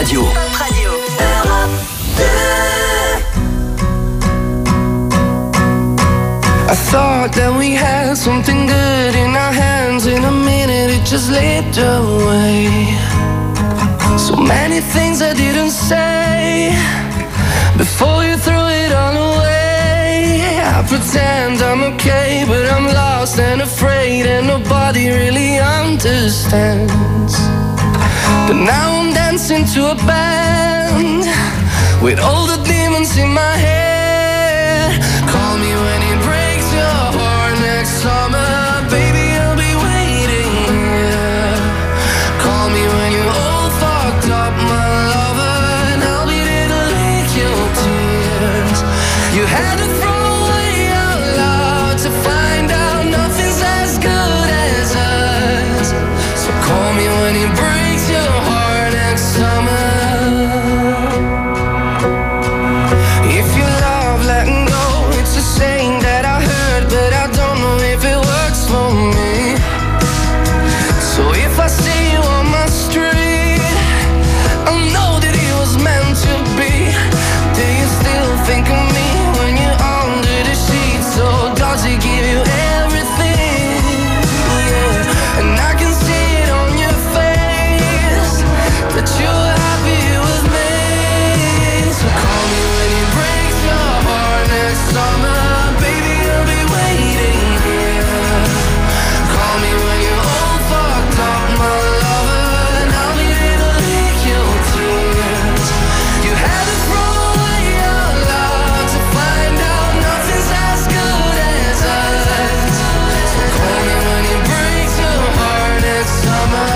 Radio. I thought that we had something good in our hands. In a minute it just slipped away. So many things I didn't say before you threw it all away. I pretend I'm okay, but I'm lost and afraid, and nobody really understands. But now I'm dancing to a band with all the demons in my head. Call me when it breaks your heart next summer, baby, I'll be waiting, yeah. Call me when you're all fucked up, my lover, and I'll be there to lick your tears. You had to throw away our love to find out nothing's as good as us. So call me when it breaks your heart next summer. If you love letting go, it's a saying that I heard, but I don't know if it works for me. So if I see you on my street, I know that it was meant to be. Do you still think of me when you're under the sheets? So does it give you everything? Yeah. And I can see it on your face that you're happy with me. So call me when it breaks your heart next summer, baby, I'll be waiting here. Call me when you're all fucked up, my lover, and I'll be there to lick your tears. You had to throw away your love to find out nothing's as good as us. So call me when it breaks your heart next summer.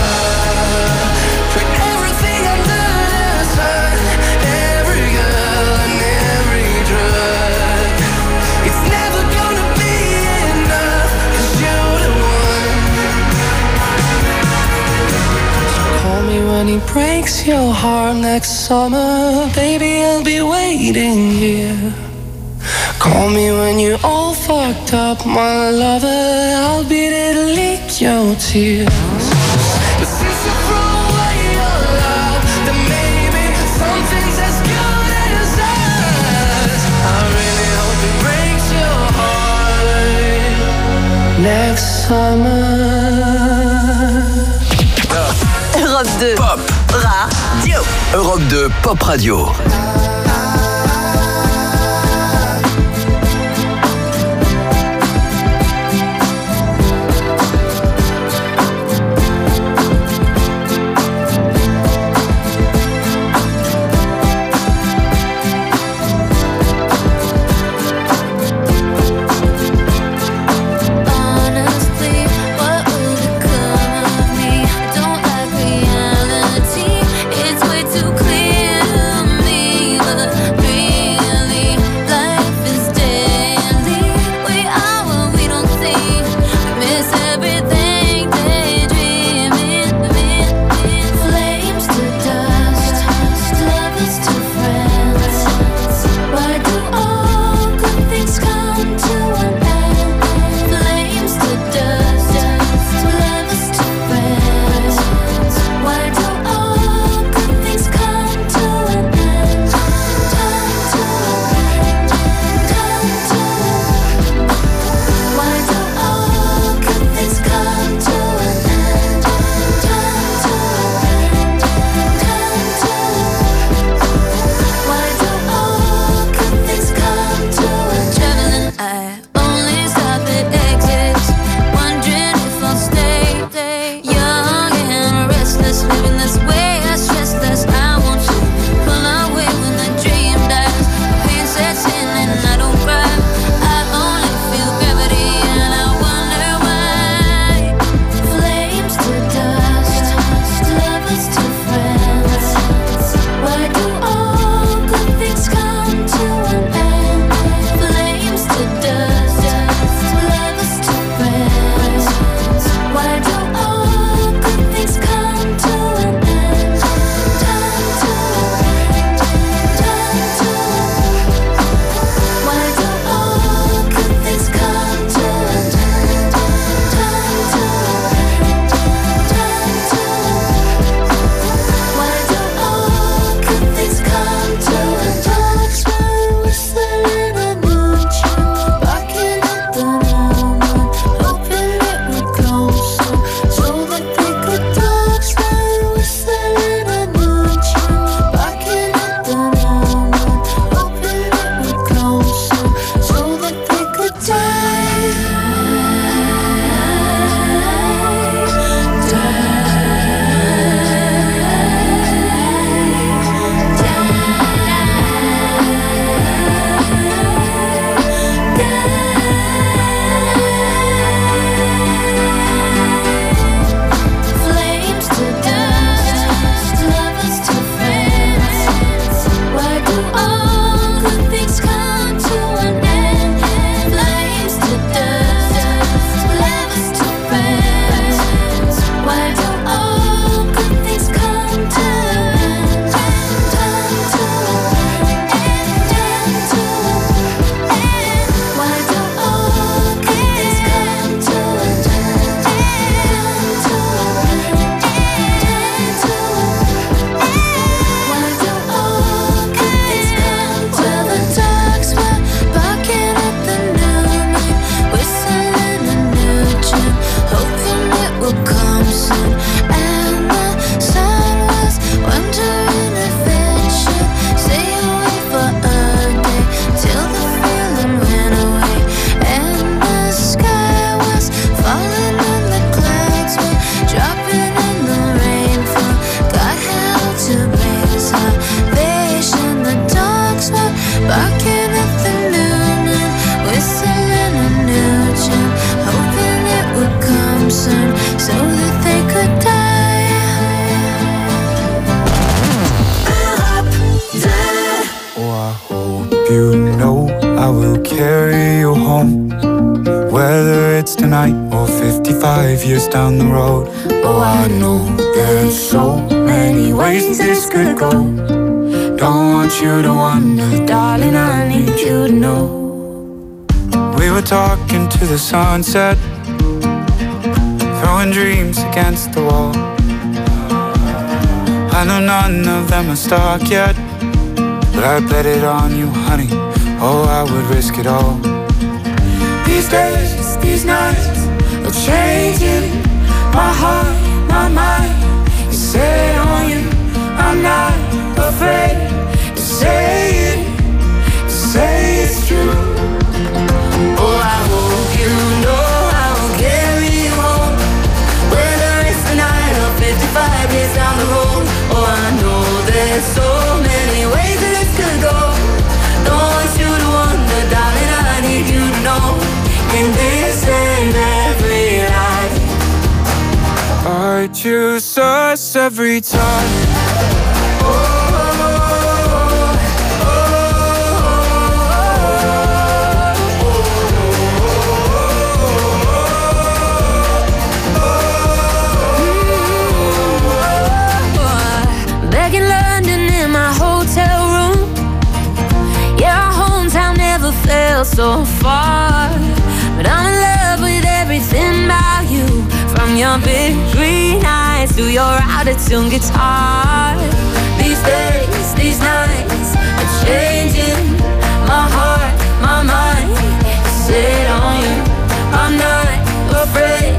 Put everything under the sun, every girl and every drug. It's never gonna be enough, 'cause you're the one. So call me when it breaks your heart next summer, baby, I'll be waiting here. Call me when you're all fucked up, my lover, I'll be there to lick your tears. But since you throw away your love, then maybe something's as good as us. I really hope it breaks your heart next summer. Europe 2 Pop Radio. Europe 2 Pop Radio. Honestly, what will become of me? I don't like reality. It's way too clear to me. tonight or 55 years down the road. Oh, I know there's so many ways this could go. Don't want you to wonder, darling, I need you to know. We were talking to the sunset, throwing dreams against the wall. I know none of them are stuck yet, but I bet it on you, honey. Oh, I would risk it all. These days, these nights are changing. My heart, my mind is set on you. I'm not afraid to say it's true. Oh, I hope you know I will carry you home, whether it's tonight or 55 years down the road. Oh, I know there's so many ways that this could go. Don't want you to wonder, darling, I need you to know. In this and every life, I choose us every time. Back in London in my hotel room, yeah, our hometown never felt so far. But I'm in love with everything about you, from your big green eyes to your out-of-tune guitar. These days, these nights are changing. My heart, my mind is set on you. I'm not afraid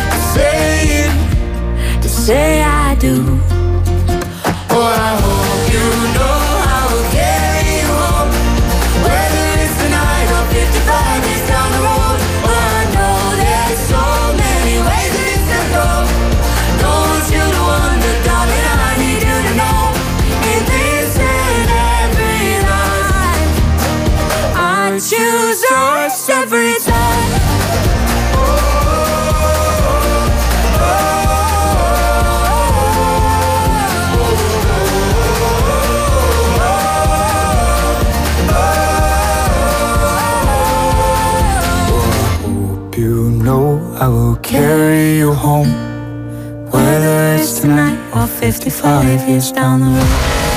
to say I do. Oh, I hope you know I will carry you home, whether it's tonight or 55 years down the road. Oh, I know there's so many ways that it could go. Don't want you to wonder, darling, I need you to know. In this and every life, I choose us every time. I will carry you home, whether it's tonight or 55 years down the road.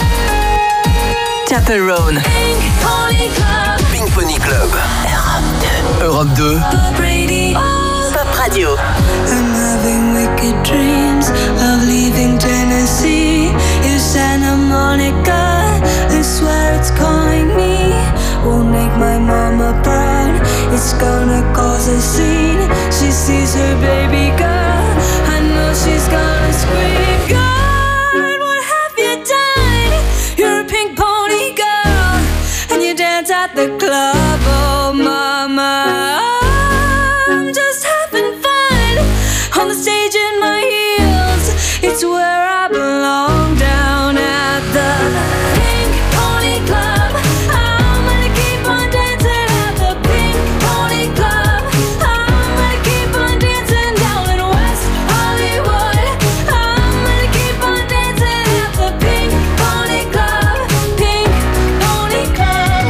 Caperon. Pink Pony Club. Europe 2. Pop Radio. I'm having wicked dreams of leaving Tennessee. In Santa Monica, I swear it's calling me. Won't make my mama proud, it's gonna cause a scene. She sees her baby girl, I know she's gonna scream. God, what have you done? You're a pink pony girl, and you dance at the club. Oh mama, I'm just having fun on the stage in my heels. It's where I belong, down at the Pink Pony Club. I'm gonna keep on dancing at the Pink Pony Club. I'm gonna keep on dancing down in West Hollywood. I'm gonna keep on dancing at the Pink Pony Club. Pink Pony Club.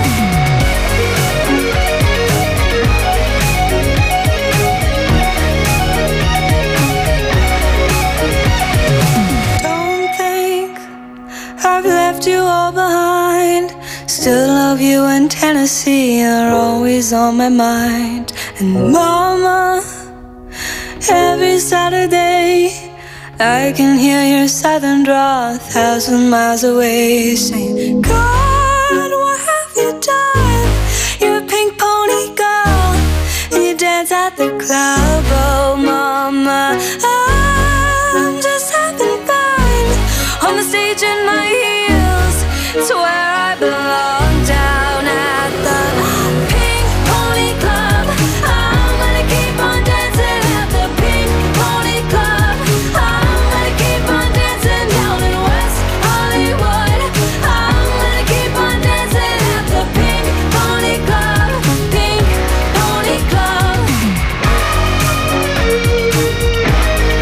Don't think I've left you all behind. Still love you, and Tennessee are always on my mind. And mama, every Saturday I can hear your southern drawl 1,000 miles away, saying, God, what have you done? You're a pink pony girl, and you dance at the club. Oh mama, I'm just having fun on the stage in my heels. It's where I belong, down at the Pink Pony Club. I'm gonna keep on dancing at the Pink Pony Club. I'm gonna keep on dancing down in West Hollywood. I'm gonna keep on dancing at the Pink Pony Club. Pink Pony Club.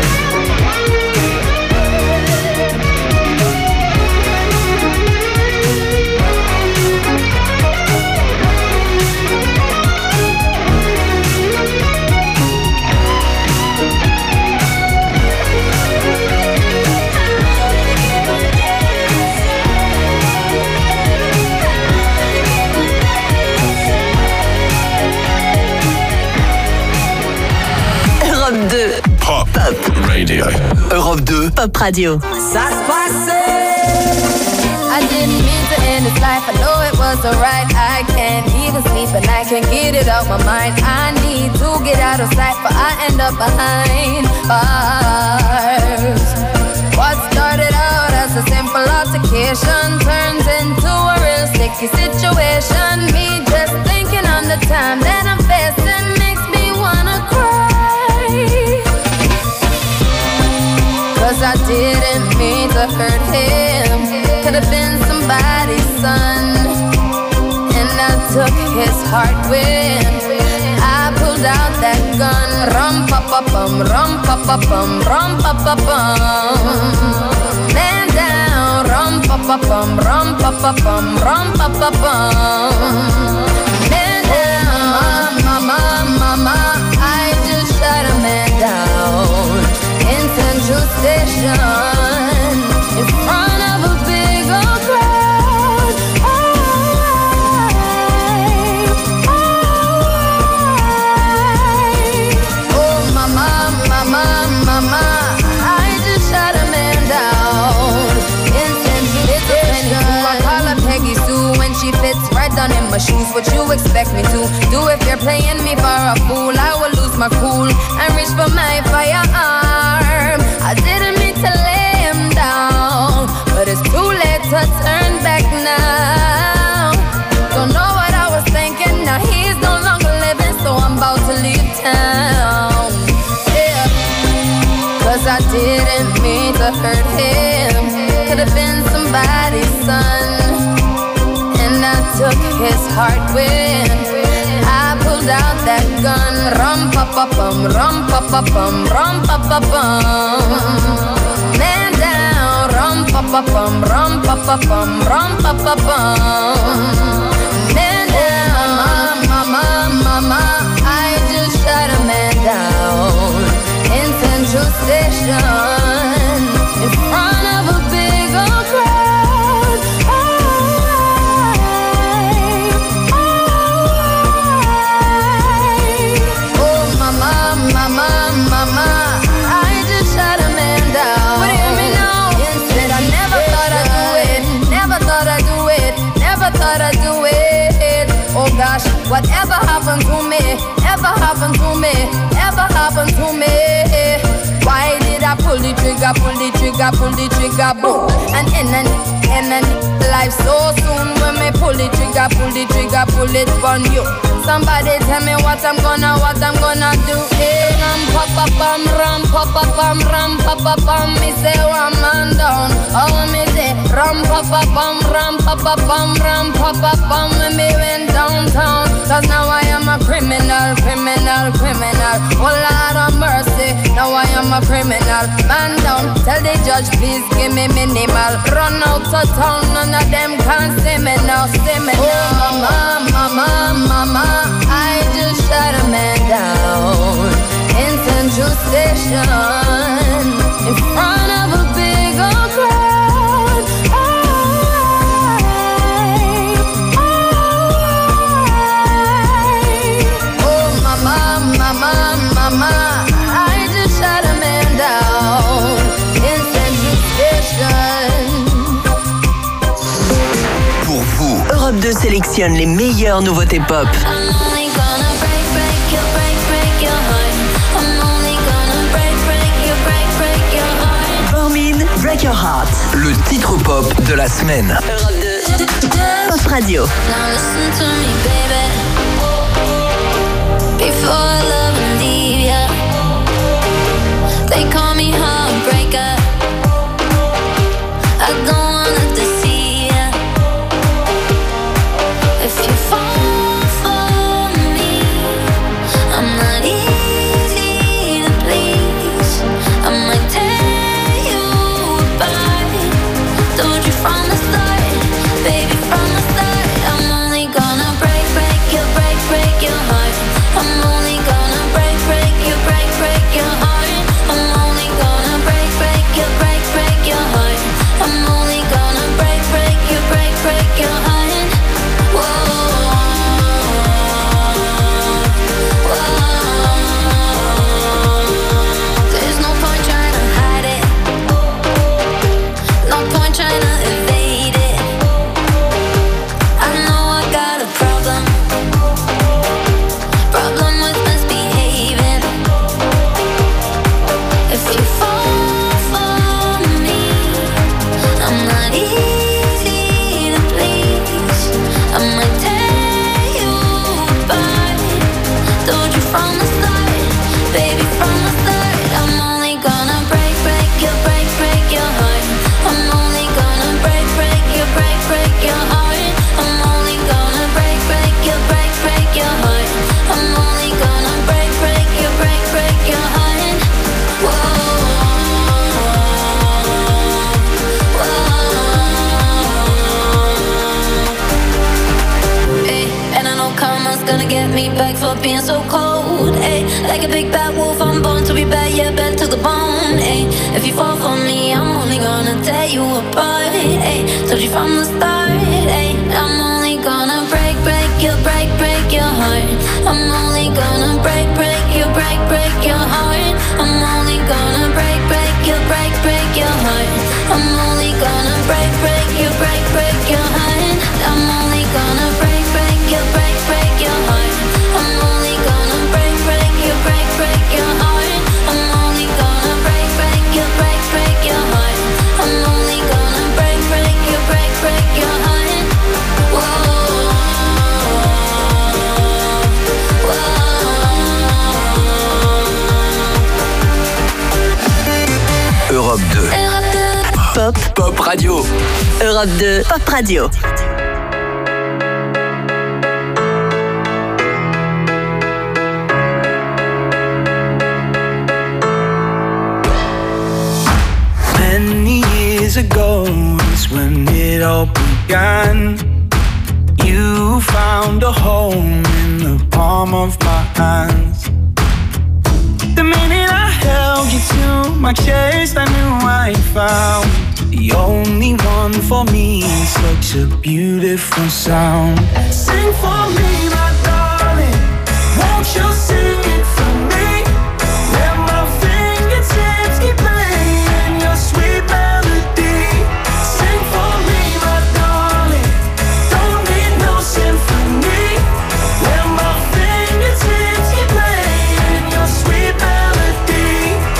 Radio. Europe 2. Pop Radio. Ça se passait. I didn't mean to end this life. I know it was alright. I can't even sleep and I can't get it out my mind. I need to get out of sight, but I end up behind bars. What started out as a simple altercation turns into a real sticky situation. Me just thinking on the time that I'm facing makes me wanna cry. 'Cause I didn't mean to hurt him. Could have been somebody's son, and I took his heart when I pulled out that gun. Rum pa pa bum, rum pa pa bum, rum pa pa bum. Man down, rum pa pa bum, rum pa pa bum, rum pa pa bum. Man down, mama, mama, I just shot a man down in Central Station in front of a big old crowd. Oh, mama, mama, mama, I just shot a man down in Central Station. I call her Peggy Sue when she fits right down in my shoes. What you expect me to do if you're playing me for a fool? I will lose my cool and reach for my firearm. I didn't mean to lay him down, but it's too late to turn back now. Don't know what I was thinking, now he's no longer living, so I'm about to leave town. Yeah, 'cause I didn't mean to hurt him. Could have been somebody's son, and I took his heart when I pulled out that gun. Rum pa pa bum, rum pa pa bum, rum pa pa bum. Man down, rum pa pa bum, rum pa pa bum, rum pa pa bum. Man down, mama, mama, I just shut a man down in Central Station in front of a big old crowd. Oh, mama, mama, mama, I just shut a man down. But hear me now, instead I never thought I'd do it, never thought I'd do it, never thought I'd do it. Oh gosh, whatever happened to me, ever happened to me, ever happened to me. Why did I pull the trigger, pull the trigger, pull the trigger, boom? And end life so soon when me pull the trigger, pull it on you. Somebody tell me what I'm gonna do. Hey, ram pa pa bum, ram pa pa bum, ram pa pa bum. Me say one man down, oh me say ram pa pa bum, ram pa pa bum, ram pa pa bum. When me went downtown, 'cause now I am a criminal, criminal, criminal. Oh Lord of mercy, now I am a criminal. Man down, tell the judge please give me minimal. Run out of town, none of them can see me now, see me now. Oh mama, mama, mama, I just shut a man down in Central Station in front of a big old crowd. Oh mama, mama, mama, I just shut a man down in Central Station. Pour vous, Europe 2 sélectionne les meilleures nouveautés pop. Bormin, Break Your Heart. le titre pop de la semaine. Europe 2. Pop Radio. Now listen to me, baby. Before I love and leave ya, they call me heartbreaker. I don't wanna deceive ya. If you fall for me, I'm not easy to please. I might tear you apart. Told you from the start, baby, from the start. I'm only gonna break your heart. I'm only gonna break your heart. I'm only gonna gonna get me back for being so cold, ayy. Like a big bad wolf, I'm born to be bad, yeah, bad to the bone, ayy. If you fall for me, I'm only gonna tear you apart, ayy. Told you from the start, ayy. I'm only gonna break your heart. I'm only gonna break your heart. I'm only gonna break your heart. I'm only gonna break your heart. I'm only gonna break your heart. I'm only gonna break your heart. I'm only gonna break your heart. I'm only gonna break your heart. Whoa. Europe 2. Pop Radio. Europe 2, Pop Radio. Many years ago is when it all began. You found a home in the palm of my hands. The minute I held you to my chest, I knew I found the only one for me. Such a beautiful sound. Sing for me, my darling. Won't you sing it for me? Let my fingertips keep playing your sweet melody. Sing for me, my darling. Don't need no symphony. Let my fingertips keep playing your sweet melody.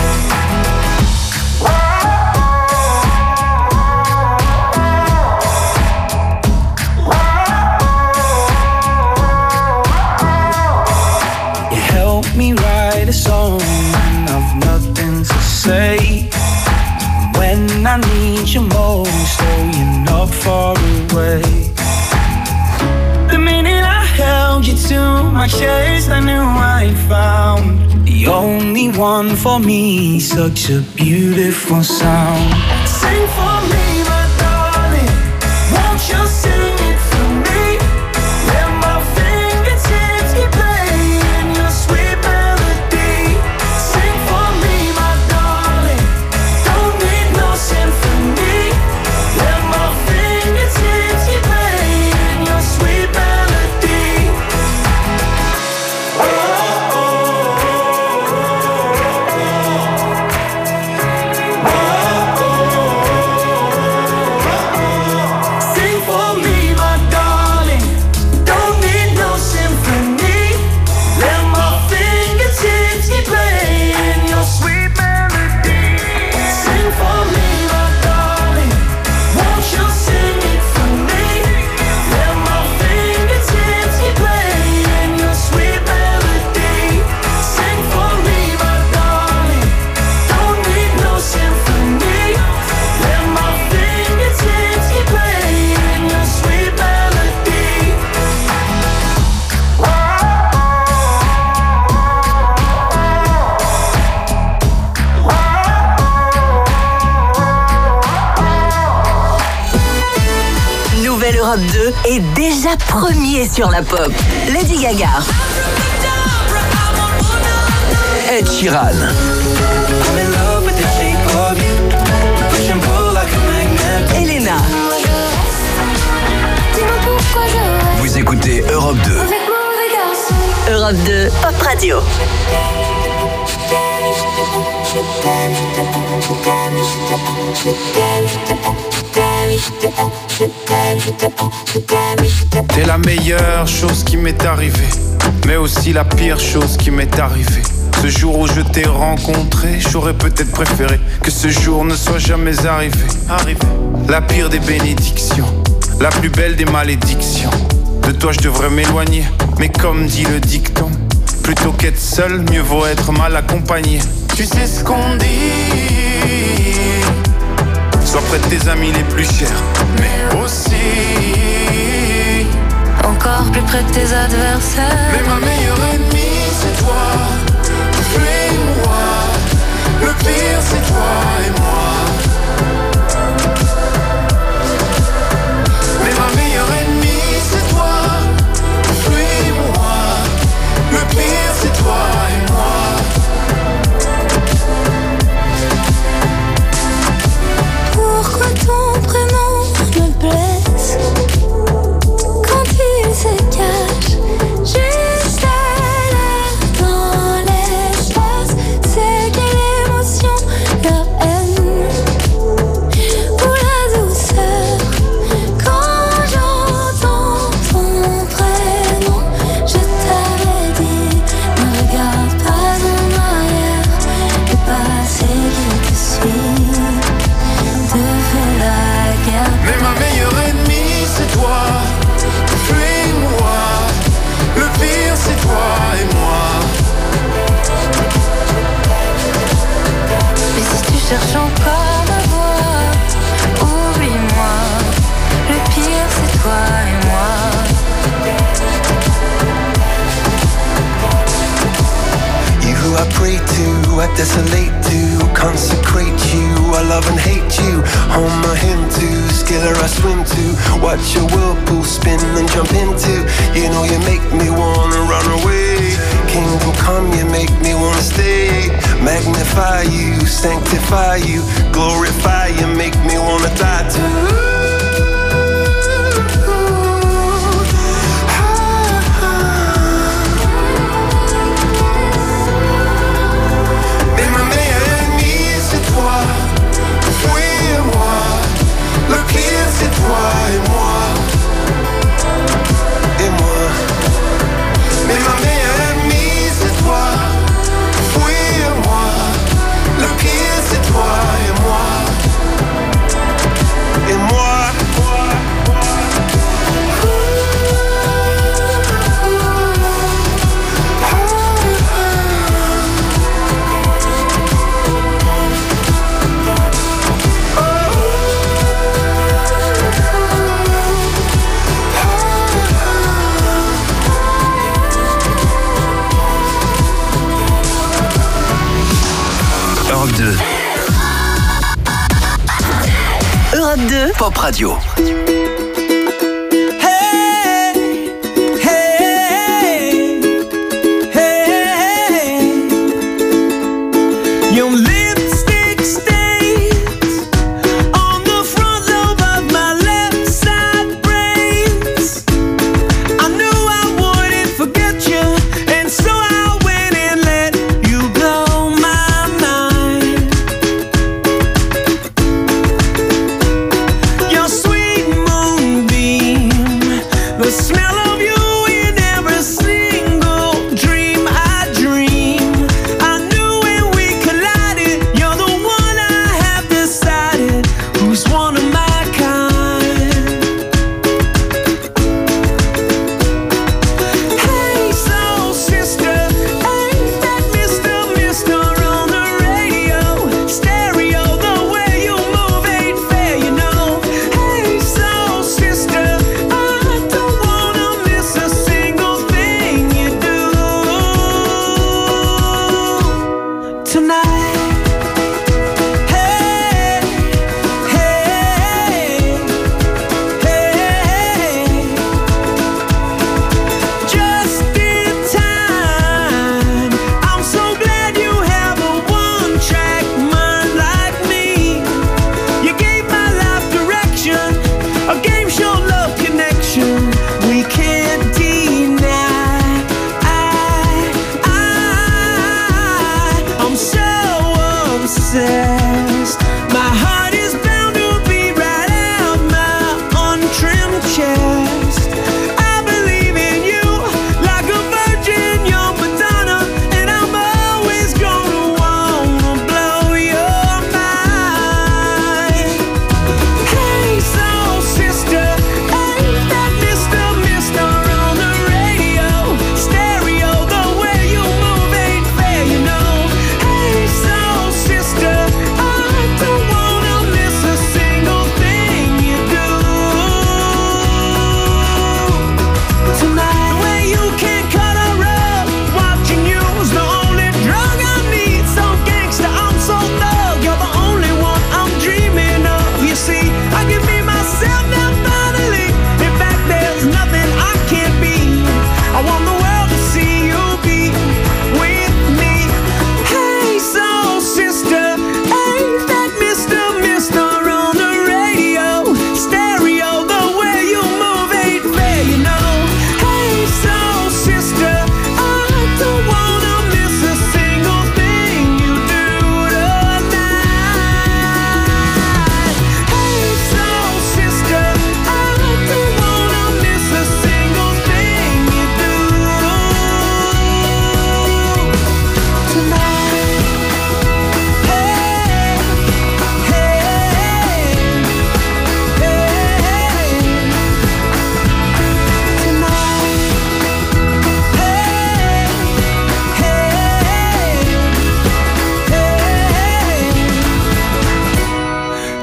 You help me write a song when I've nothing to say. When I need you most, oh, you're not far away. The minute I held you to my chest, I knew I found the only one for me. Such a beautiful sound. Sing for me, my darling. Won't you sing it for me? Let my fingertips keep playing your sweet melody. Sing for me, my darling. Don't need no symphony. Let my fingertips keep playing your sweet melody. Sing for me, my darling. Don't need no symphony. Let my fingertips keep playing your sweet melody. Sing for me, my darling. Won't you sing it for me? Let my fingertips keep playing your sweet melody. Sing for me, my darling. Don't need no symphony. Let my fingertips keep playing your sweet melody. Nouvelle Europe 2 est déjà premier sur la pop. Lady Gaga, Ed Sheeran. I'm in love with the shape of you. Push and pull like a magnet. Elena, Dis-moi pourquoi je reste Vous écoutez Europe 2. avec mauvais garçon. Europe 2, Pop Radio. T'es la meilleure chose qui m'est arrivée, mais aussi la pire chose qui m'est arrivée. Ce jour où je t'ai rencontré, j'aurais peut-être préféré que ce jour ne soit jamais arrivé. La pire des bénédictions, la plus belle des malédictions. De toi je devrais m'éloigner, mais comme dit le dicton, plutôt qu'être seul, mieux vaut être mal accompagné. Tu sais ce qu'on dit, sois près de tes amis les plus chers, mais aussi Encore plus près de tes adversaires. mais ma meilleure ennemie c'est toi. Fuis-moi, le pire c'est toi et moi. Mais ma meilleure ennemie c'est toi. Fuis-moi, cherche encore ma voix. Oublie-moi, le pire c'est toi et moi. You who I pray to, I desolate to, consecrate you, I love and hate you. Home my hymn to, skiller I swim to, watch your whirlpool spin and jump into. You know you make me wanna run away. Kingdom come, you make me wanna stay. Magnify you, sanctify you, glorify you, make me wanna die too. C'est toi et moi, et moi. Mais ma meilleure ennemie c'est toi, oui et moi. Le pire c'est toi et moi, et moi. Europe 2 Pop Radio. Your sweet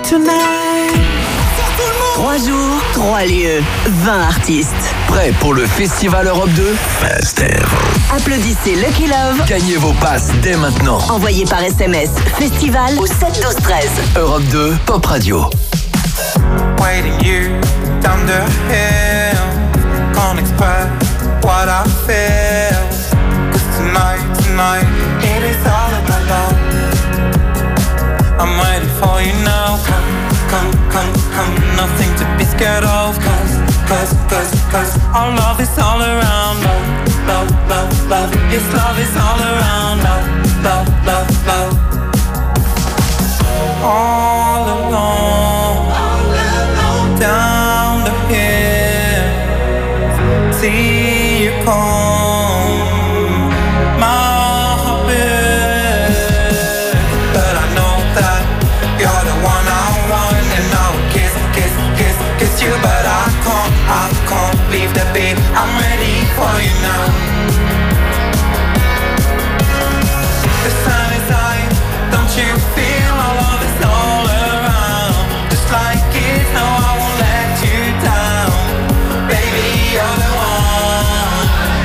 tonight. 3 jours, 3 lieux, 20 artistes. Prêt pour le Festival Europe 2 Festival. Applaudissez Lucky Love. Gagnez vos passes dès maintenant. Envoyez par SMS Festival au 7 12 13. Europe 2 Pop Radio. Waiting you down the hill. Can't express what I feel. 'Cause tonight, it is all about love. I'm waiting for you now. Come, nothing to be scared of. Cause our love is all around. Love, yes, love is all around. Love. All alone, down the hill. See you come, my heart beats. But I know that you're the one I want, and I will kiss you. But I can't leave the beat. I'm ready for you now. The sun is high, don't you feel our love is all around? Just like it, no, I won't let you down. Baby, you're the one.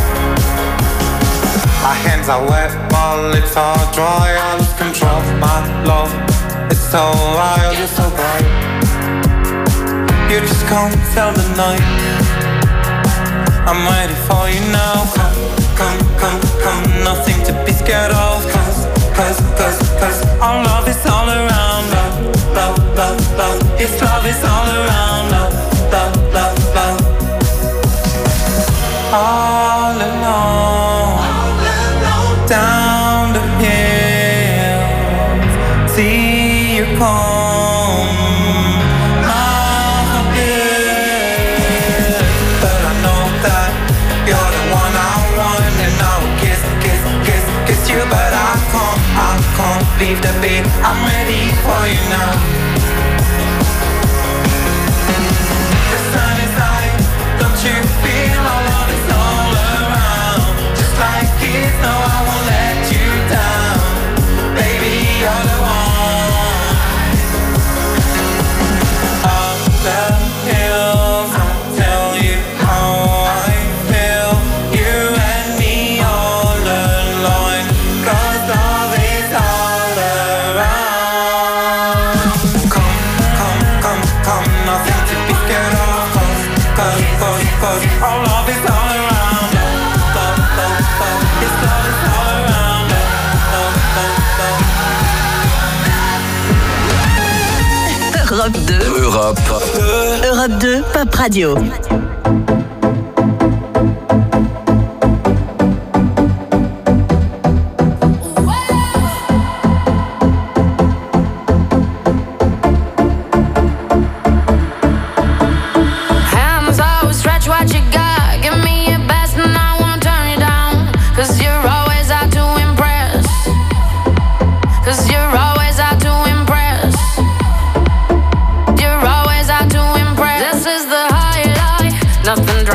My hands are wet, my lips are dry. I lose control, my love, it's so wild, you're so bright. You just can't tell the night. I'm waiting for you now. Come, nothing to be scared of. Cause our love is all around. Love, yes, love is all around. Love. All alone, down the hill. See you come. But I can't leave the beat. I'm ready for you now. The sun is high, don't you feel our love is all around? Just like it, no, I won't let you down. Baby, you're the one. Up the hills, I'll tell you how I feel. You and me all alone. Cause love is all around. Come, nothing to be scared of. Cause our love is all around. Love, this love is all around. Europe 2. Europe 2 Pop Radio. Nothing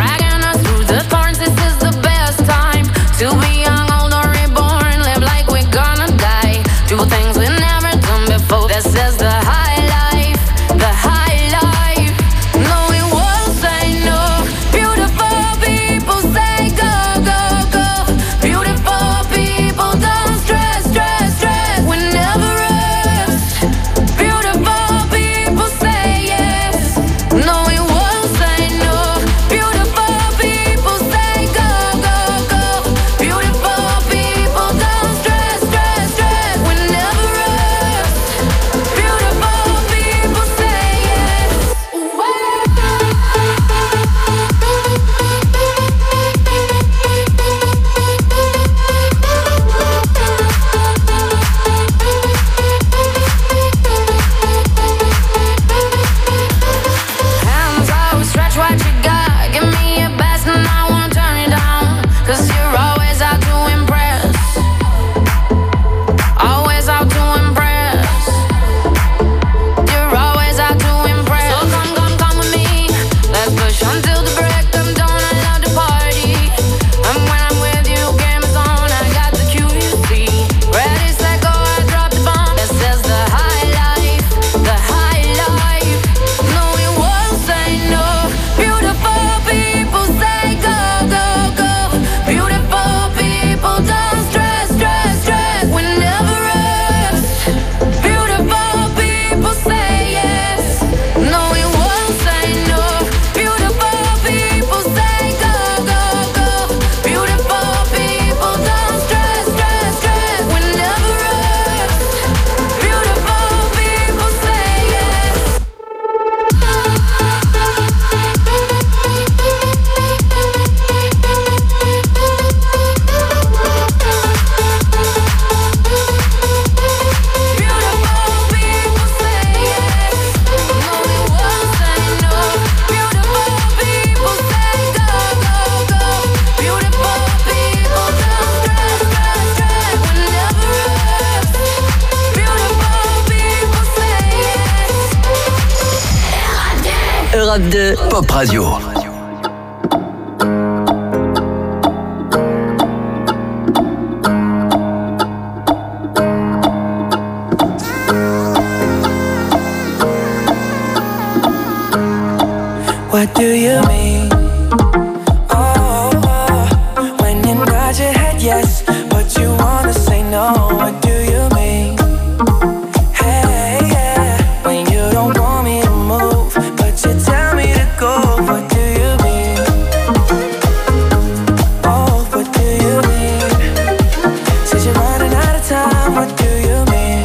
Europe 2. Pop Radio. What do you mean? When you nod your head yes, but you wanna say no. What do you mean? Hey, yeah. When you don't want me to move, but you tell me to go. What do you mean? Oh, what do you mean? Said you're running out of time. What do you mean?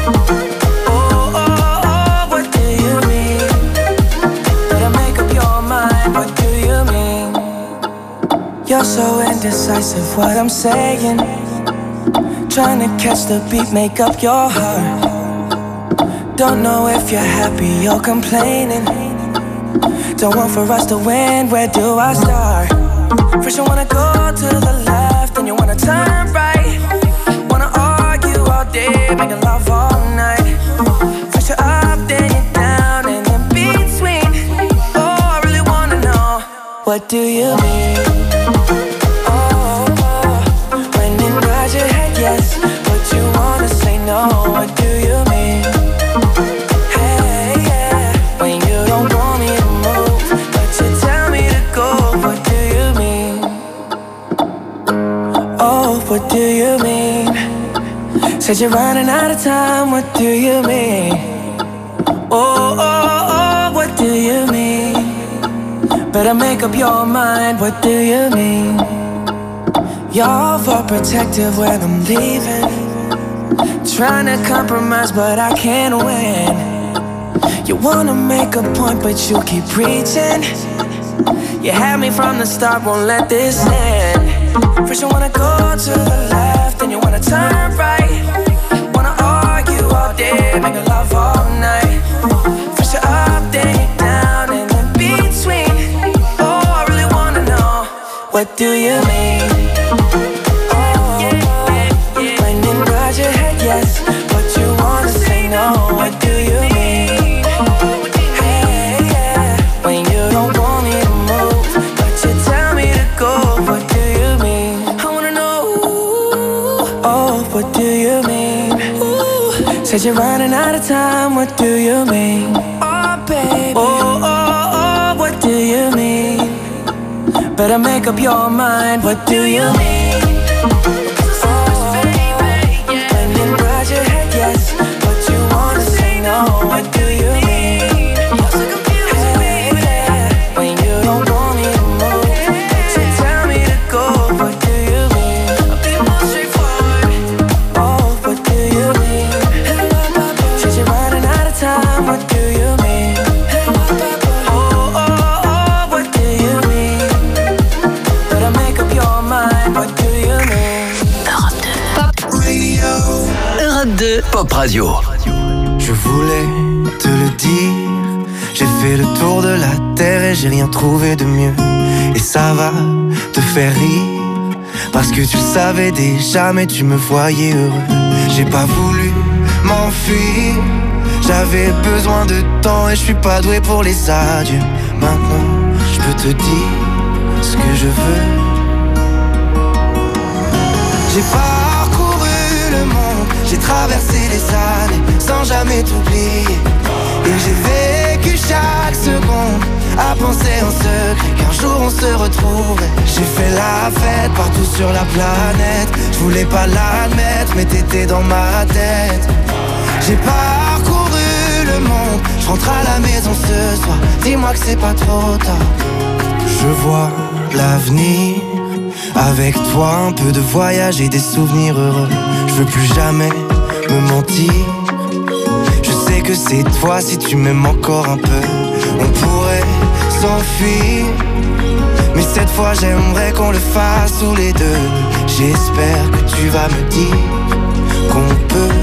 Oh, what do you mean? Better make up your mind. What do you mean? You're so indecisive, what I'm saying. Trying to catch the beat, make up your heart. Don't know if you're happy or complaining. Don't want for us to win, where do I start? First you wanna go to the left, then you wanna turn right. Wanna argue all day, making love all night. First you're up, then you're down, and in between. Oh, I really wanna know, what do you mean? When you nod your head yes, but you wanna say no. What do you mean? Hey, yeah. When you don't want me to move, but you tell me to go. What do you mean? Oh, what do you mean? Said you're running out of time. What do you mean? Oh, what do you mean? Better make up your mind. What do you mean? You're overprotective when I'm leaving. Trying to compromise, but I can't win. You wanna make a point, but you keep preaching. You had me from the start, won't let this end. First you wanna go to the left, then you wanna turn right. Wanna argue all day, making love all night. First you're up, then you're down, and in between. Oh, I really wanna know, what do you mean? Your head yes, but you wanna say no. What do you mean? Hey, yeah. When you don't want me to move, but you tell me to go. What do you mean? I wanna know. Oh, what do you mean? Said you're running out of time. What do you mean? Oh, baby. Oh, what do you mean? Better make up your mind. What do you mean? Your head yes, but you wanna say no. What do you mean? You're so confused, baby. When you don't want me to move, but you tell me to go. What do you mean? I'll be more straightforward. Oh, what do you mean? Said you're running out of time. What do you mean? Oh, what do you mean? Better make up your mind. What do you mean? Europe 2. Pop Radio. Je voulais te le dire. J'ai fait le tour de la terre et j'ai rien trouvé de mieux. Et ça va te faire rire, parce que tu le savais déjà, mais tu me voyais heureux. J'ai pas voulu m'enfuir, j'avais besoin de temps et je suis pas doué pour les adieux. Maintenant, je peux te dire ce que je veux. J'ai parcouru le monde, j'ai traversé les années sans jamais t'oublier. Et j'ai vécu chaque seconde à penser en secret qu'un jour on se retrouverait. J'ai fait la fête partout sur la planète. Je voulais pas l'admettre mais t'étais dans ma tête. J'ai parcouru le monde, je rentre à la maison ce soir. Dis-moi que c'est pas trop tard. Je vois l'avenir avec toi, un peu de voyage et des souvenirs heureux. Je veux plus jamais me mentir. Je sais que c'est toi si tu m'aimes encore un peu. On pourrait s'enfuir, mais cette fois j'aimerais qu'on le fasse tous les deux. J'espère que tu vas me dire qu'on peut.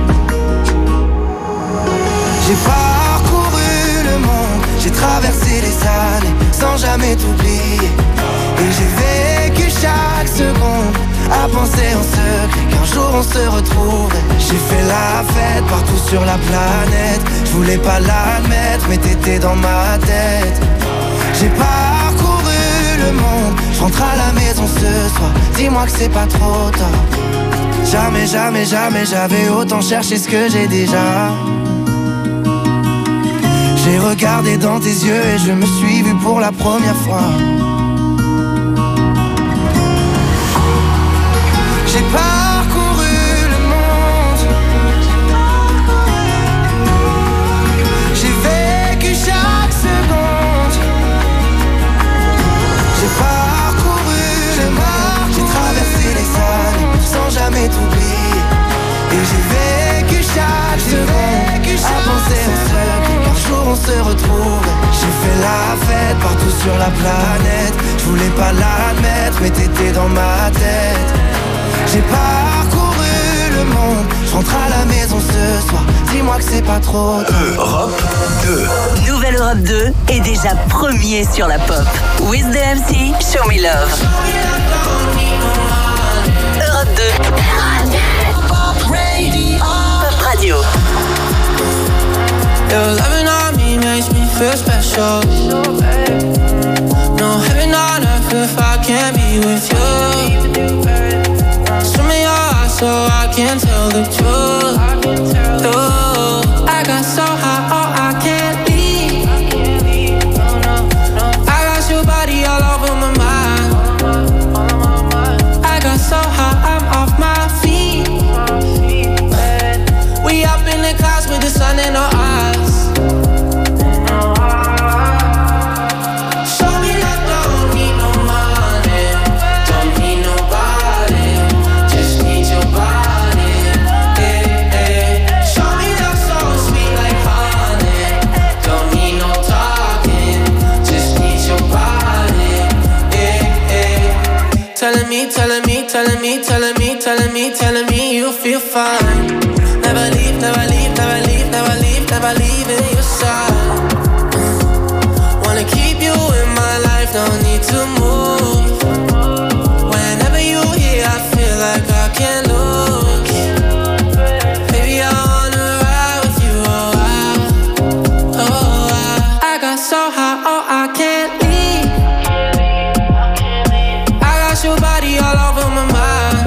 J'ai parcouru le monde, j'ai traversé les années sans jamais t'oublier. Et j'ai vécu chaque seconde à penser en secret qu'un jour on se retrouverait. J'ai fait la fête partout sur la planète. Je voulais pas l'admettre mais t'étais dans ma tête. J'ai parcouru le monde, je rentre à la maison ce soir. Dis-moi que c'est pas trop tard. Jamais, jamais, jamais j'avais autant cherché ce que j'ai déjà. J'ai regardé dans tes yeux et je me suis vu pour la première fois. J'ai parcouru le monde, j'ai vécu chaque seconde. J'ai parcouru le monde, j'ai traversé les années sans jamais t'oublier. Et j'ai vécu chaque seconde à penser en secret qu'un jour on se retrouve. J'ai fait la fête partout sur la planète. Je voulais pas l'admettre mais t'étais dans ma tête. J'ai parcouru le monde, je rentre à la maison ce soir. Dis-moi que c'est pas trop tard. Europe 2. Nouvelle Europe 2 est déjà premier sur la pop. With the MC, Show Me Love. Europe 2. Pop Radio. Your loving on me makes me feel special. No heaven on earth if I can't be with you. Swim in your eyes so I can tell the truth. Oh, I got so high, oh I can't leave. I got your body all over my mind. I got so high, I'm off my feet. We up in the clouds with the sun in our eyes. Show me love, don't need no money, don't need nobody, just need your body. Hey, hey. Show me love so sweet like honey, don't need no talking, just need your body. Hey, hey. Telling me, telling me, telling me, telling me, telling me, telling me you feel fine. Never leave, never leave, never leave, never leave, never leave in your side. Wanna keep you in my life, no need to move. Whenever you here, I feel like I can't lose. Baby, I wanna ride with you, oh, I got so high, oh, I can't leave. I got your body all over my mind.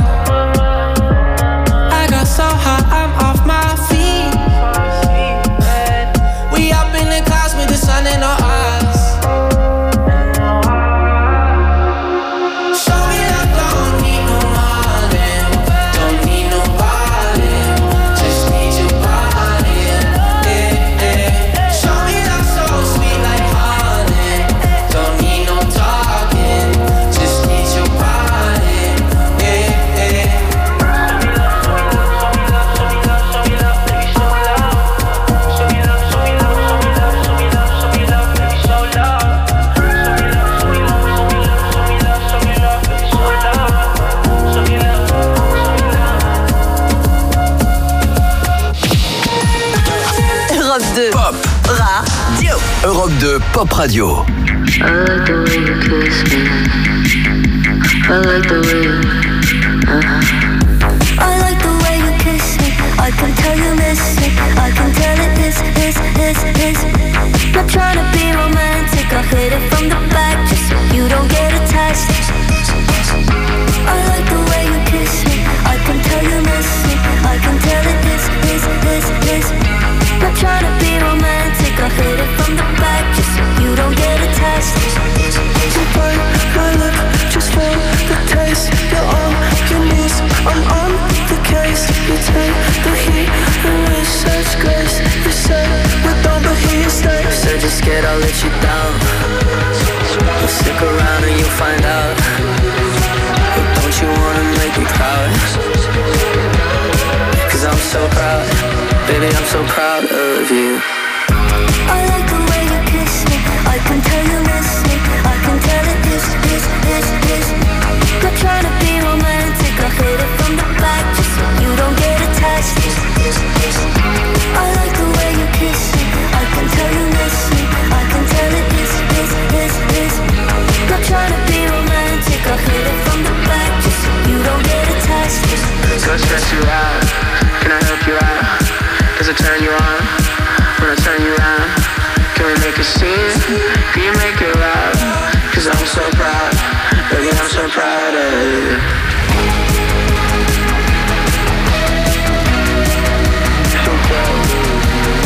I got so high, I'm off my feet. We up in the clouds with the sun in our eyes. Show me love, don't need no money, don't need nobody, just need your body. Yeah, yeah. Show me love so sweet like honey, don't need no talking, just need your body. Yeah, yeah. Europe 2. Pop. Radio. Europe 2 Pop Radio. I like the way you kiss me. I like the way you, I like the way you kiss me. I can tell you miss it. I can tell it is. Not trying to be romantic. I hit it from the back just so you don't get attached. I like the way you kiss me. I can tell you miss it. I can tell it is. Not trying to be romantic. I hit it from the back just so you don't get attached. You bite my lip just for the taste. You're on your knees, I'm on the case. You take the heat and with such grace. You said with all the heat stays. You said you're scared I'll let you down. Well, stick around and you'll find out. But don't you wanna make me proud? Cause I'm so proud, baby, I'm so proud of you. I like the way you kiss me. I can tell you miss me. I can tell it is. Not trying to be romantic. I hit it from the back just so you don't get attached. I like the way you kiss me. I can tell you miss me. I can tell it is. Not trying to be romantic. I hit it from the back just so you don't get around? When I turn you around, can we make a scene? Can you make it loud? Cause I'm so proud, baby, I'm so proud of you. So proud of you.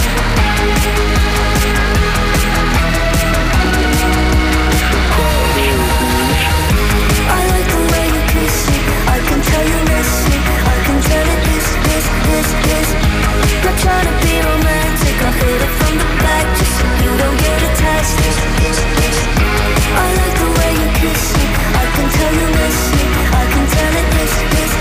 I like the way you kiss me. I can tell you miss me. I can tell it this. Not trying to be romantic. I hit it from the back just so you don't get attached. I like the way you kiss me. I can tell you miss me. I can tell it this.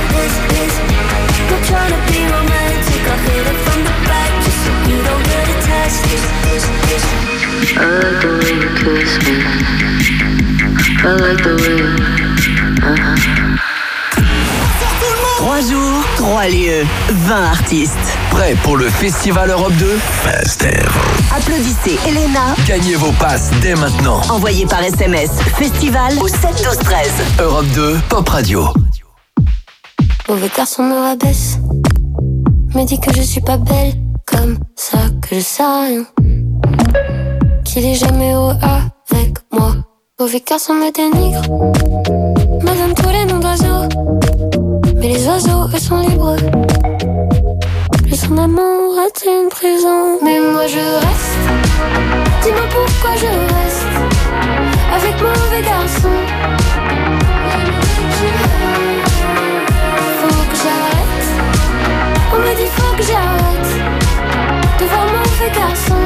Not trying to be romantic. I hit it from the back just so you don't get attached. I like the way you kiss me. I like the way you... 3 jours, 3 lieux, 20 artistes. Prêt pour le Festival Europe 2 Festival. Applaudissez Elena. Gagnez vos passes dès maintenant. Envoyez par SMS Festival au 7 12 13. Europe 2 Pop Radio. Mauvais garçon me rabaisse, me dit que je suis pas belle, comme ça que je sais rien, qu'il est jamais heureux avec moi. Mauvais garçon me dénigre, me donne tous les noms d'oiseaux, mais les oiseaux eux sont libres. Plus son amour est une prison, mais moi je reste. Dis-moi pourquoi je reste avec mauvais garçon. Faut que j'arrête. On me dit faut que j'arrête de voir mauvais garçon.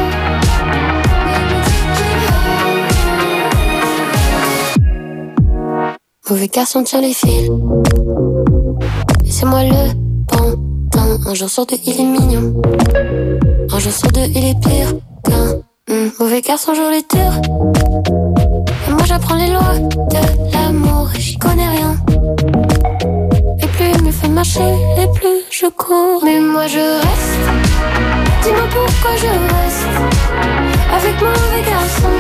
Mauvais garçon tire les fils, et c'est moi le pantin. Un jour sur deux il est mignon, un jour sur deux il est pire qu'un mauvais garçon joue les tours. Et moi j'apprends les lois de l'amour et j'y connais rien. Et plus il me fait marcher, et plus je cours. Mais moi je reste. Dis-moi pourquoi je reste avec mauvais garçon.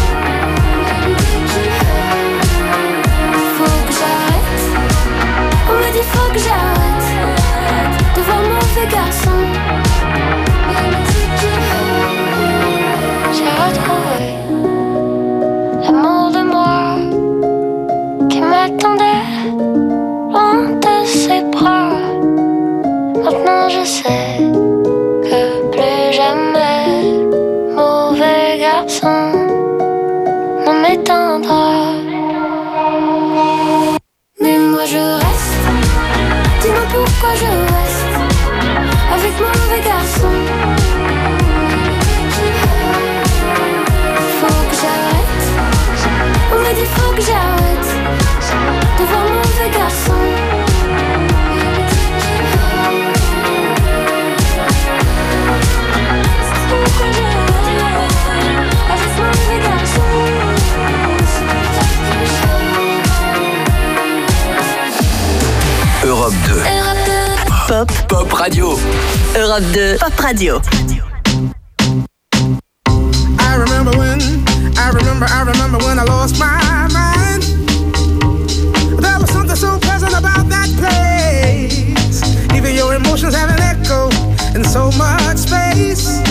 Faut que j'arrête. On me dit faut que j'arrête de voir mauvais garçon. J'ai retrouvé l'amour de moi qui m'attendait loin de ses bras. Maintenant je sais que plus jamais mauvais garçon ne m'éteindra. Mais moi je reste. Dis-moi pourquoi je reste avec mauvais garçon. Faut que j'arrête. On me dit faut que j'arrête de voir mauvais garçon. Europe 2 Pop Radio. Europe 2 Pop Radio. I remember when I lost my mind. There was something so pleasant about that place. Even your emotions have an echo in so much space.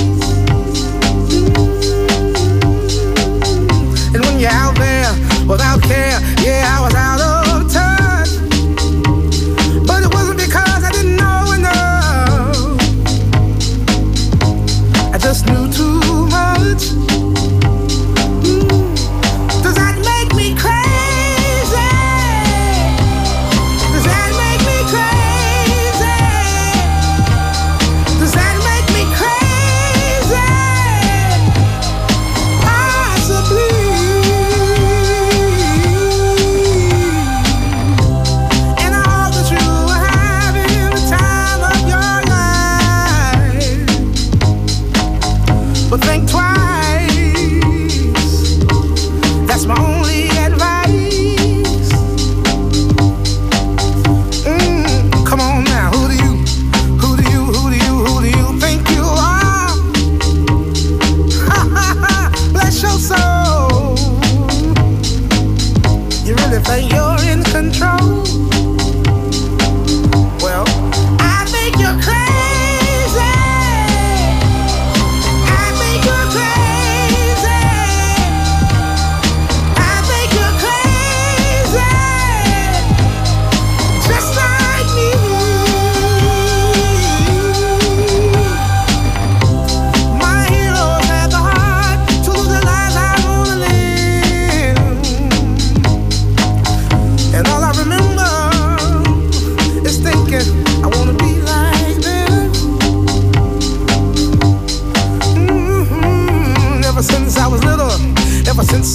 And when you're out there without care, yeah, I was out of touch. But it wasn't because I didn't know enough. I just knew too much. Does that make me crazy? Does that make me crazy? Does that make me crazy? Possibly. And I hope that you are having the time of your life. But think twice. That's my only advice. Come on now, who do you think you are? Bless your soul. You really think you're in control? Well, I think you're crazy.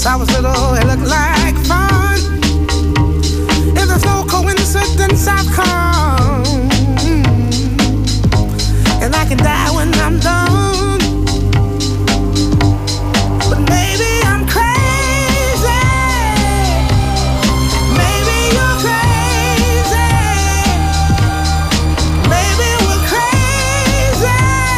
Since I was little, it looked like fun. If there's no coincidence, I've come. And I can die when I'm done. But maybe I'm crazy. Maybe you're crazy. Maybe we're crazy.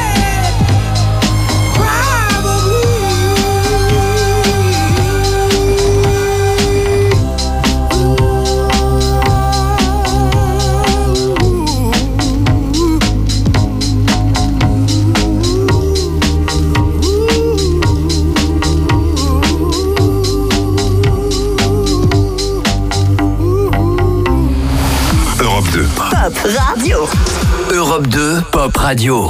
Pop Radio. Europe 2, Pop Radio.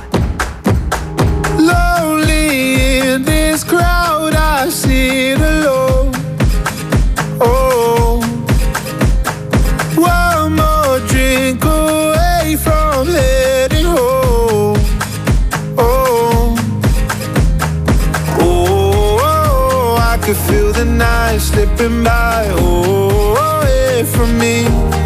Lonely in this crowd, I sit alone. Oh, one more drink away from heading home. Oh, oh, I could feel the night slipping by. Oh, away from me.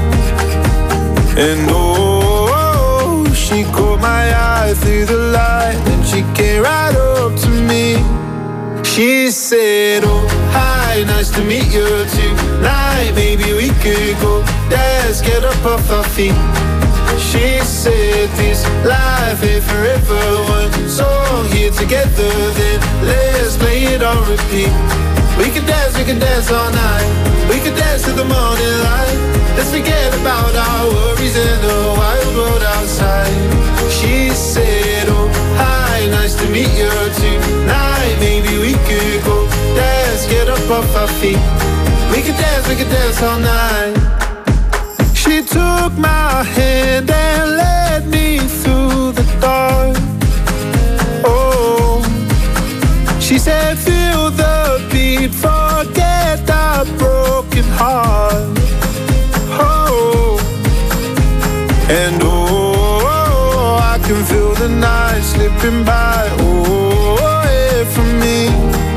And oh, she caught my eye through the light, and she came right up to me. She said, oh, hi, nice to meet you tonight. Maybe we could go dance, get up off our feet. She said, this life ain't forever. One song here together, then let's play it on repeat. We can dance all night. We can dance to the morning light. Let's forget about our worries in the wild world outside. She said, oh, hi, nice to meet you tonight. Maybe we could go dance, get up off our feet. We can dance all night. She took my hand and led me through the dark. Oh, she said, feel the beat, forget our broken heart. Oh, and oh, I can feel the night slipping by. Oh, away from me.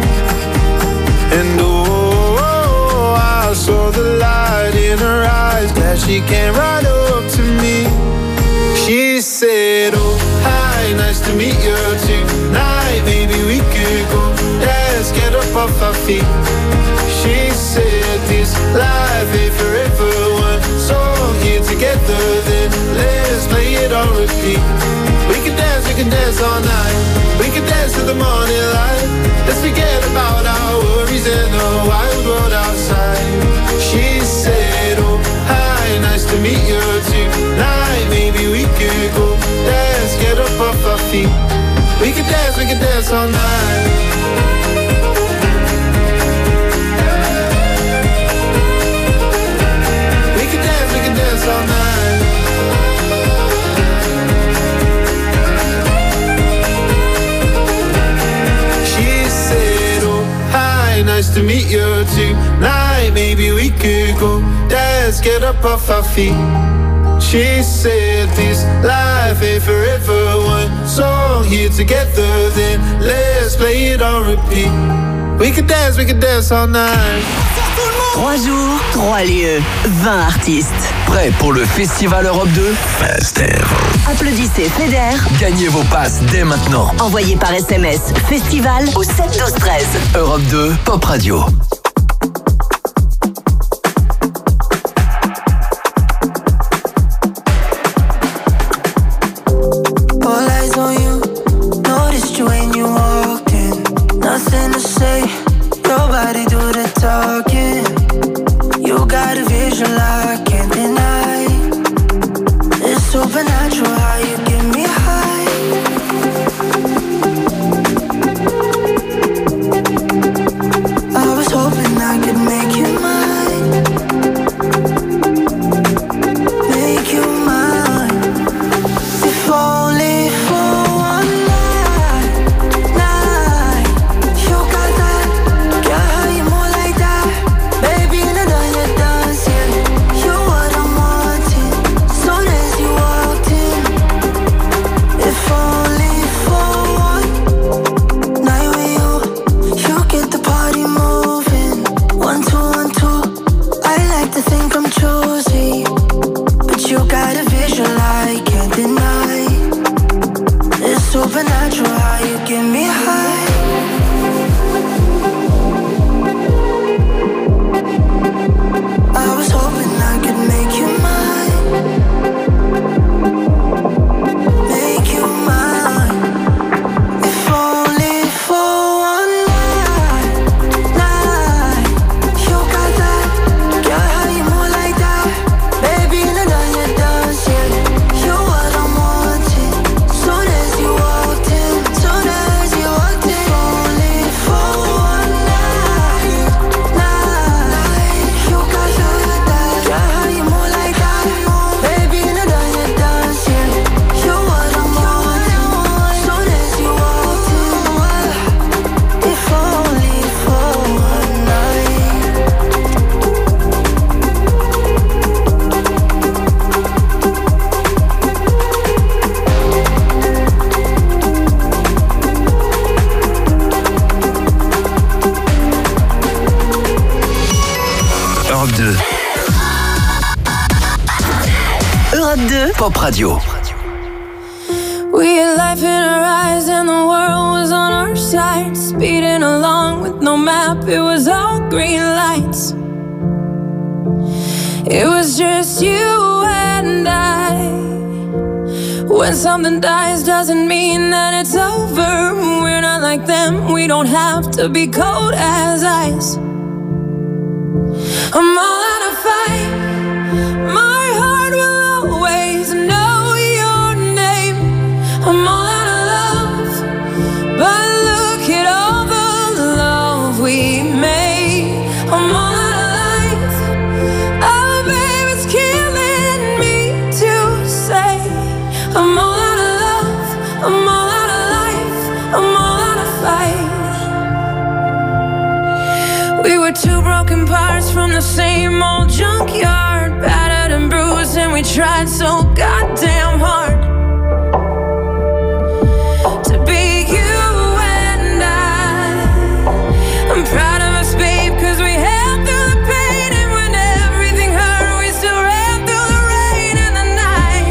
And oh, I saw the light in her eyes. Glad she came right up to me. She said, oh, hi, nice to meet you tonight. Maybe we could go dance, get up off our feet. She said, this life ain't forever. One song here together, then let's play it on repeat. We can dance all night. We can dance to the morning light. Let's forget about our worries in the wild world outside. She said, oh, hi, nice to meet you tonight. Maybe we could go dance, get up off our feet. We can dance all night. Dance all night. She said, oh, hi, nice to meet you tonight. Maybe we could go dance, get up off our feet. She said, this life ain't forever. One song here together, then let's play it on repeat. We can dance all night. 3 jours, 3 lieux, 20 artistes. Prêt pour le Festival Europe 2 Fester. Applaudissez Feder. Gagnez vos passes dès maintenant. Envoyez par SMS Festival au 7 12 13. Europe 2 Pop Radio. All eyes on you, noticed you when you walk in. Nothing to say, your body do the talking. You got a vision I can't deny. It's supernatural how you get me high. I was hoping 2, Pop Radio. We had life in our eyes and the world was on our side. Speeding along with no map, it was all green lights. It was just you and I. When something dies doesn't mean that it's over. We're not like them, we don't have to be cold as ice. I'm all out of fight. My heart will always know your name. I'm all out of love, but look at all the love we made. I'm all out of life. Oh babe, it's killing me to say I'm all out of love, I'm all out of life, I'm all out of fight. We were two broken parts from the same old junkyard, battered and bruised, and we tried so goddamn hard to be you and I. I'm proud of us, babe, cause we held through the pain, and when everything hurt, we still ran through the rain and the night.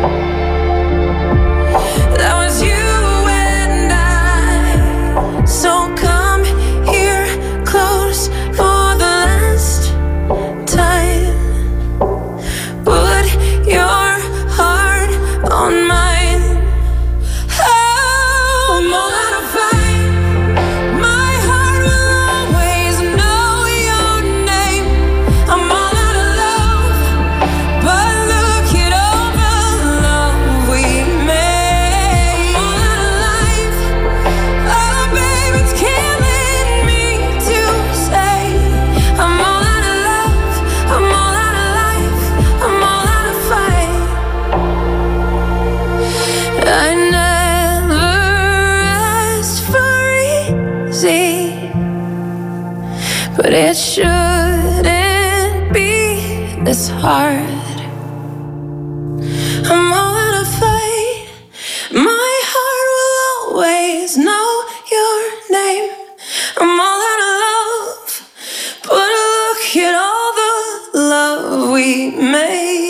That was you and I. So come here close for the last time. Put your heart on mine. Oh, I'm all out of fight. My heart will always know your name. I'm all out of love, but look at all the love we made. I'm all out of life. Oh, babe, it's killing me to say I'm all out of love, I'm all out of life, I'm all out of fight. I never asked for easy, but it shouldn't be this hard. I'm all out of fight. My heart will always know your name. I'm all out of love, but look at all the love we made.